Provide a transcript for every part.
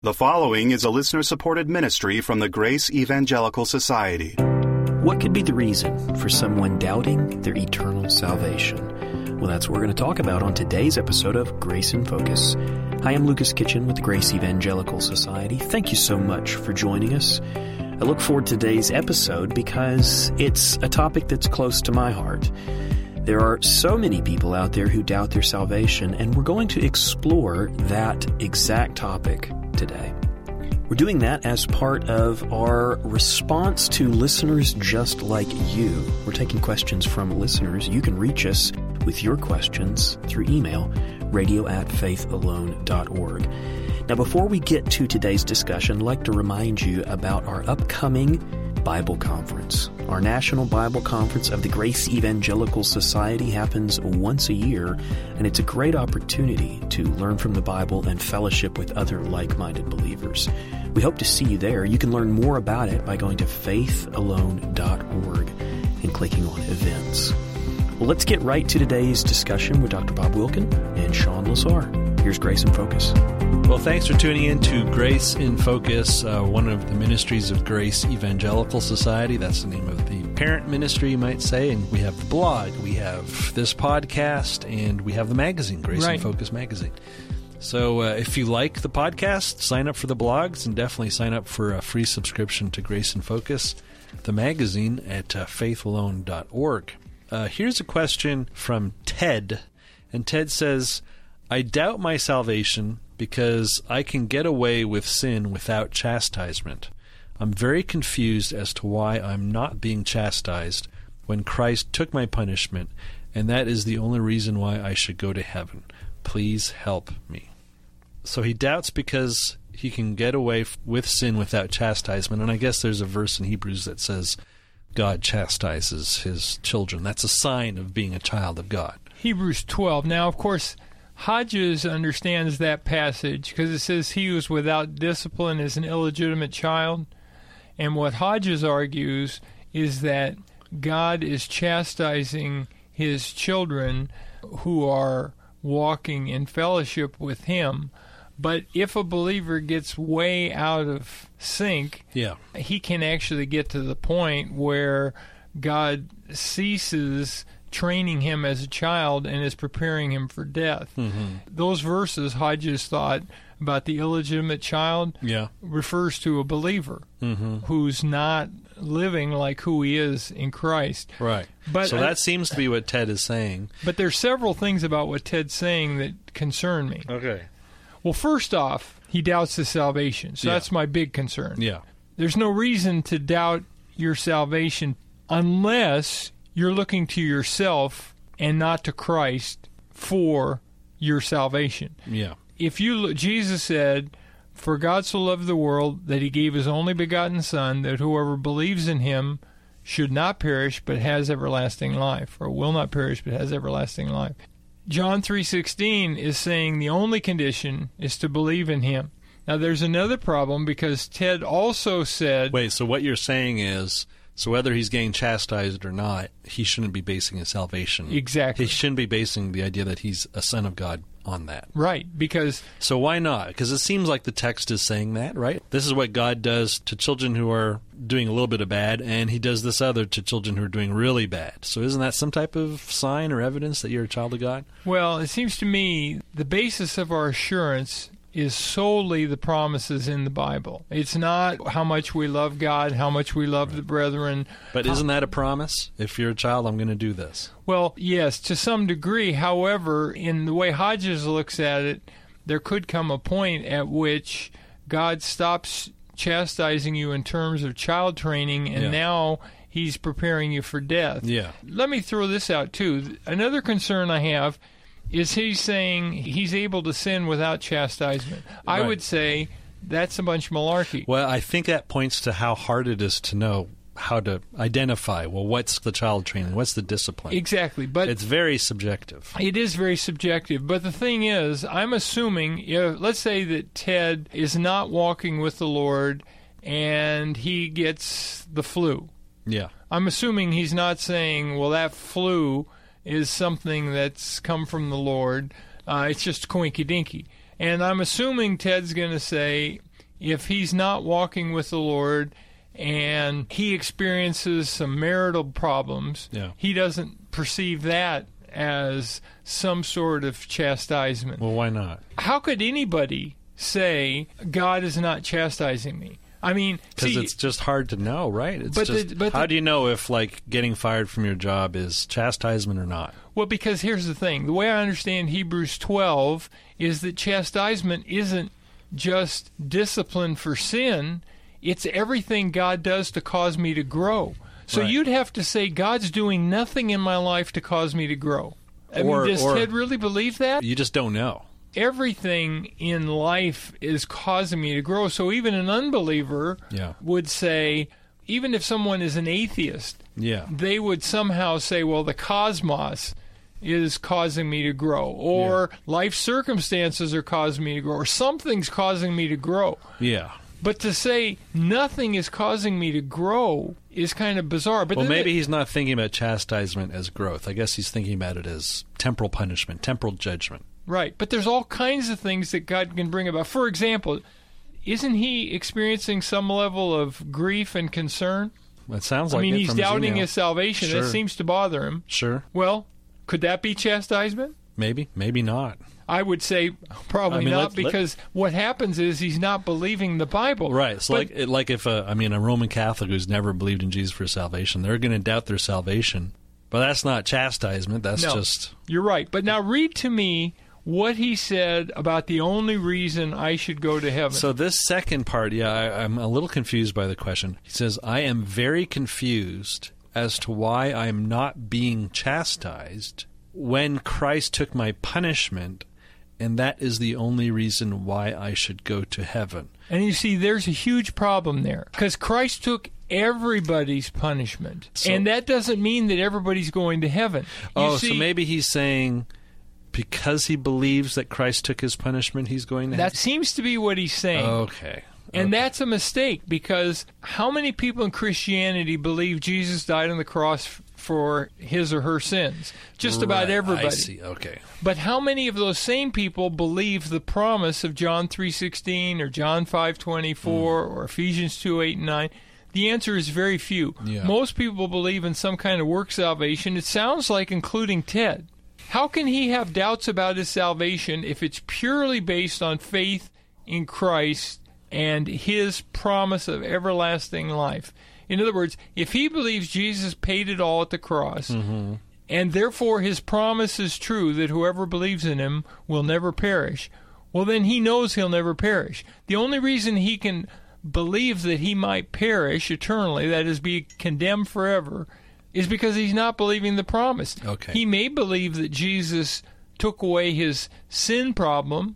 The following is a listener-supported ministry from the Grace Evangelical Society. What could be the reason for someone doubting their eternal salvation? Well, that's what we're going to talk about on today's episode of Grace in Focus. Hi, I'm Lucas Kitchen with the Grace Evangelical Society. Thank you so much for joining us. I look forward to today's episode because it's a topic that's close to my heart. There are so many people out there who doubt their salvation, and we're going to explore that exact topic today. We're doing that as part of our response to listeners just like you. We're taking questions from listeners. You can reach us with your questions through email, radio@faithalone.org. Now, before we get to today's discussion, I'd like to remind you about our upcoming Bible Conference. Our National Bible Conference of the Grace Evangelical Society happens once a year, and it's a great opportunity to learn from the Bible and fellowship with other like-minded believers. We hope to see you there. You can learn more about it by going to faithalone.org and clicking on events. Well, let's get right to today's discussion with Dr. Bob Wilkin and Sean Lazar. Here's Grace in Focus. Well, thanks for tuning in to Grace in Focus, one of the ministries of Grace Evangelical Society. That's the name of the parent ministry, you might say. And we have the blog, we have this podcast, and we have the magazine, Grace in Focus magazine. So if you like the podcast, sign up for the blogs, and definitely sign up for a free subscription to Grace in Focus, the magazine, at faithalone.org. Here's a question from Ted, and Ted says, I doubt my salvation because I can get away with sin without chastisement. I'm very confused as to why I'm not being chastised when Christ took my punishment, and that is the only reason why I should go to heaven. Please help me. So he doubts because he can get away with sin without chastisement, and I guess there's a verse in Hebrews that says God chastises his children. That's a sign of being a child of God. Hebrews 12. Now, of course, Hodges understands that passage because it says he who is without discipline is an illegitimate child. And what Hodges argues is that God is chastising his children who are walking in fellowship with him. But if a believer gets way out of sync, he can actually get to the point where God ceases training him as a child and is preparing him for death. Mm-hmm. Those verses, Hodges thought, about the illegitimate child refers to a believer who's not living like who he is in Christ. Right. But so that seems to be what Ted is saying. But there's several things about what Ted's saying that concern me. Okay. Well, first off, he doubts his salvation. So that's my big concern. Yeah. There's no reason to doubt your salvation unless you're looking to yourself and not to Christ for your salvation. Yeah. If you look, Jesus said, "For God so loved the world that he gave his only begotten Son, that whoever believes in him should not perish but has everlasting life," or will not perish but has everlasting life. John 3:16 is saying the only condition is to believe in him. Now, there's another problem because Ted also said... Wait, so what you're saying is, so whether he's getting chastised or not, he shouldn't be basing his salvation. Exactly. He shouldn't be basing the idea that he's a son of God on that. Right, because... So why not? Because it seems like the text is saying that, right? This is what God does to children who are doing a little bit of bad, and he does this other to children who are doing really bad. So isn't that some type of sign or evidence that you're a child of God? Well, it seems to me the basis of our assurance is solely the promises in the Bible. It's not how much we love God, how much we love the brethren. But isn't that a promise? If you're a child, I'm going to do this. Well, yes, to some degree. However, in the way Hodges looks at it, there could come a point at which God stops chastising you in terms of child training, and now he's preparing you for death. Yeah. Let me throw this out, too. Another concern I have is he's saying he's able to sin without chastisement. I would say that's a bunch of malarkey. Well, I think that points to how hard it is to know how to identify, well, what's the child training? What's the discipline? Exactly. But it's very subjective. It is very subjective. But the thing is, I'm assuming, let's say that Ted is not walking with the Lord and he gets the flu. Yeah. I'm assuming he's not saying, well, that flu is something that's come from the Lord. It's just coinky-dinky. And I'm assuming Ted's going to say, if he's not walking with the Lord and he experiences some marital problems, he doesn't perceive that as some sort of chastisement. Well, why not? How could anybody say God is not chastising me? I mean, because it's just hard to know, right? How do you know if, like, getting fired from your job is chastisement or not? Well, because here's the thing. The way I understand Hebrews 12 is that chastisement isn't just discipline for sin. It's everything God does to cause me to grow. So you'd have to say God's doing nothing in my life to cause me to grow. I mean, does Ted really believe that? You just don't know. Everything in life is causing me to grow. So even an unbeliever would say, even if someone is an atheist, they would somehow say, well, the cosmos is causing me to grow, or life circumstances are causing me to grow, or something's causing me to grow. Yeah. But to say nothing is causing me to grow is kind of bizarre. But maybe he's not thinking about chastisement as growth. I guess he's thinking about it as temporal punishment, temporal judgment. Right, but there's all kinds of things that God can bring about. For example, isn't he experiencing some level of grief and concern? It sounds like I mean, he's doubting his salvation. Sure. That seems to bother him. Sure. Well, could that be chastisement? Maybe not. I would say probably not, because what happens is he's not believing the Bible. Right. So like if a Roman Catholic who's never believed in Jesus for salvation, they're going to doubt their salvation. But that's not chastisement. That's just... You're right. But now read to me what he said about the only reason I should go to heaven. So this second part, I'm a little confused by the question. He says, I am very confused as to why I'm not being chastised when Christ took my punishment, and that is the only reason why I should go to heaven. And you see, there's a huge problem there, because Christ took everybody's punishment, and that doesn't mean that everybody's going to heaven. So maybe he's saying... because he believes that Christ took his punishment, he's going to heaven? That seems to be what he's saying. Okay. And that's a mistake, because how many people in Christianity believe Jesus died on the cross for his or her sins? Just about everybody. I see. Okay. But how many of those same people believe the promise of John 3:16 or John 5:24 or Ephesians 2:8 and 9? The answer is very few. Yeah. Most people believe in some kind of work salvation. It sounds like including Ted. How can he have doubts about his salvation if it's purely based on faith in Christ and his promise of everlasting life? In other words, if he believes Jesus paid it all at the cross, and therefore his promise is true that whoever believes in him will never perish, well, then he knows he'll never perish. The only reason he can believe that he might perish eternally, that is, be condemned forever, is because he's not believing the promise. Okay. He may believe that Jesus took away his sin problem,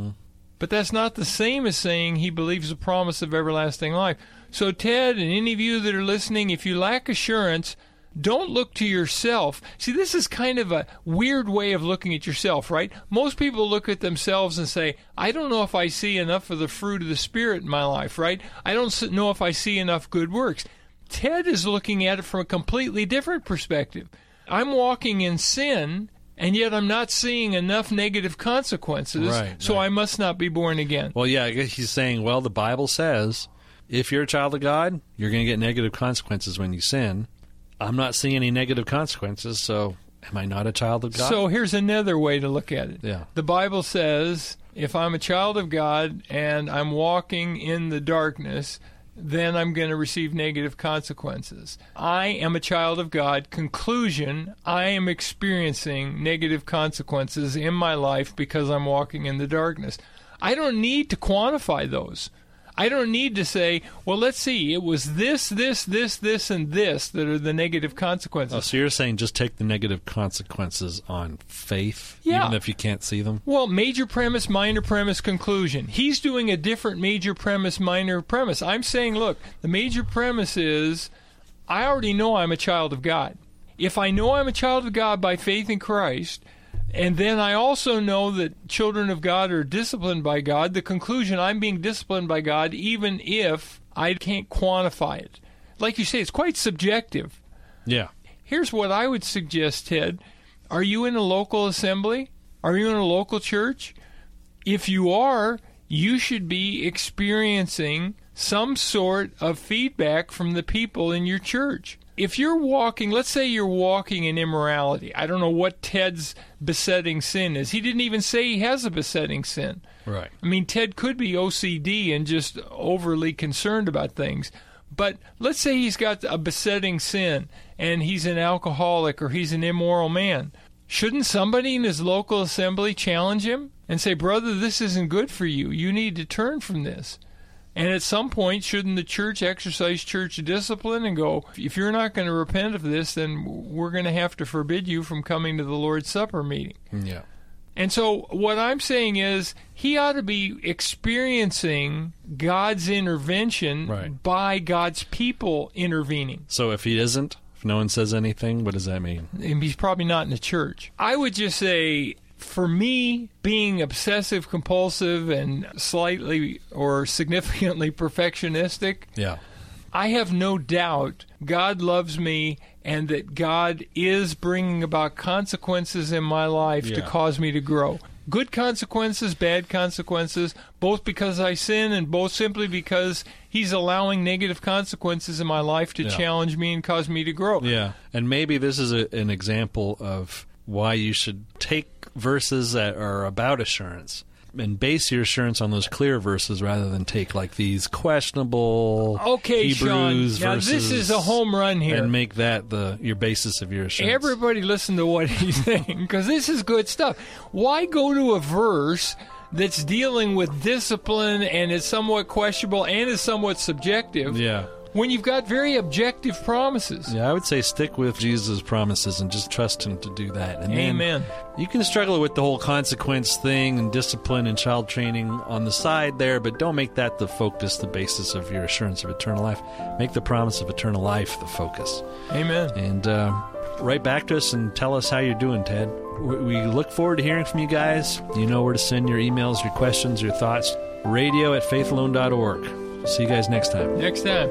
but that's not the same as saying he believes the promise of everlasting life. So, Ted, and any of you that are listening, if you lack assurance, don't look to yourself. See, this is kind of a weird way of looking at yourself, right? Most people look at themselves and say, I don't know if I see enough of the fruit of the Spirit in my life, right? I don't know if I see enough good works. Ted is looking at it from a completely different perspective. I'm walking in sin, and yet I'm not seeing enough negative consequences, so I must not be born again. Well, yeah, I guess he's saying, well, the Bible says if you're a child of God, you're going to get negative consequences when you sin. I'm not seeing any negative consequences, so am I not a child of God? So here's another way to look at it. Yeah. The Bible says if I'm a child of God and I'm walking in the darkness, then I'm going to receive negative consequences. I am a child of God. Conclusion, I am experiencing negative consequences in my life because I'm walking in the darkness. I don't need to quantify those. I don't need to say, well, let's see, it was this, and this that are the negative consequences. Oh, so you're saying just take the negative consequences on faith, even if you can't see them? Well, major premise, minor premise, conclusion. He's doing a different major premise, minor premise. I'm saying, look, the major premise is I already know I'm a child of God. If I know I'm a child of God by faith in Christ, and then I also know that children of God are disciplined by God, the conclusion, I'm being disciplined by God even if I can't quantify it. Like you say, it's quite subjective. Yeah. Here's what I would suggest, Ted. Are you in a local assembly? Are you in a local church? If you are, you should be experiencing some sort of feedback from the people in your church. If you're walking, let's say you're walking in immorality. I don't know what Ted's besetting sin is. He didn't even say he has a besetting sin. Right. I mean, Ted could be OCD and just overly concerned about things. But let's say he's got a besetting sin and he's an alcoholic or he's an immoral man. Shouldn't somebody in his local assembly challenge him and say, brother, this isn't good for you. You need to turn from this. And at some point, shouldn't the church exercise church discipline and go, if you're not going to repent of this, then we're going to have to forbid you from coming to the Lord's Supper meeting? Yeah. And so what I'm saying is he ought to be experiencing God's intervention by God's people intervening. So if he isn't, if no one says anything, what does that mean? And he's probably not in the church. I would just say, for me, being obsessive compulsive and slightly or significantly perfectionistic, I have no doubt God loves me and that God is bringing about consequences in my life to cause me to grow. Good consequences, bad consequences, both because I sin and both simply because he's allowing negative consequences in my life to challenge me and cause me to grow. Yeah, and maybe this is an example of why you should take verses that are about assurance and base your assurance on those clear verses rather than take like these questionable Hebrews Sean, now verses. This is a home run here. And make that your basis of your assurance. Everybody listen to what he's saying, because this is good stuff. Why go to a verse that's dealing with discipline and is somewhat questionable and is somewhat subjective when you've got very objective promises? Yeah, I would say stick with Jesus' promises and just trust him to do that. And Amen. Then you can struggle with the whole consequence thing and discipline and child training on the side there, but don't make that the focus, the basis of your assurance of eternal life. Make the promise of eternal life the focus. Amen. And write back to us and tell us how you're doing, Ted. We look forward to hearing from you guys. You know where to send your emails, your questions, your thoughts. radio@faithalone.org. See you guys next time. Next time.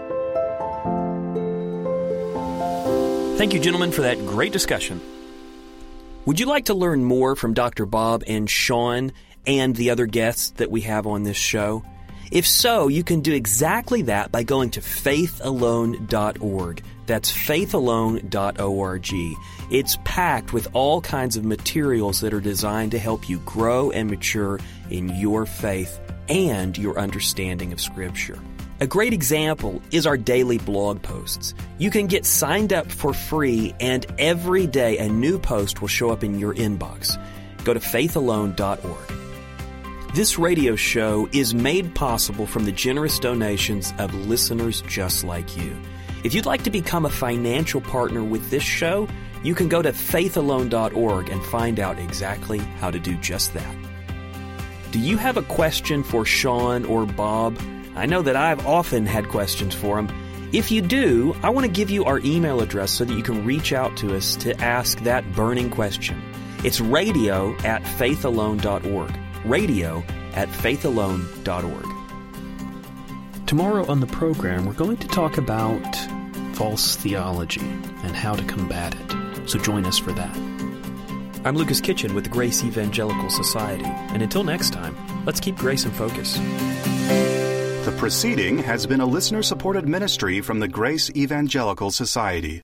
Thank you, gentlemen, for that great discussion. Would you like to learn more from Dr. Bob and Sean and the other guests that we have on this show? If so, you can do exactly that by going to faithalone.org. That's faithalone.org. It's packed with all kinds of materials that are designed to help you grow and mature in your faith and your understanding of Scripture. A great example is our daily blog posts. You can get signed up for free, and every day a new post will show up in your inbox. Go to faithalone.org. This radio show is made possible from the generous donations of listeners just like you. If you'd like to become a financial partner with this show, you can go to faithalone.org and find out exactly how to do just that. Do you have a question for Sean or Bob? I know that I've often had questions for them. If you do, I want to give you our email address so that you can reach out to us to ask that burning question. It's radio@faithalone.org. radio@faithalone.org. Tomorrow on the program, we're going to talk about false theology and how to combat it. So join us for that. I'm Lucas Kitchen with the Grace Evangelical Society. And until next time, let's keep grace in focus. The proceeding has been a listener-supported ministry from the Grace Evangelical Society.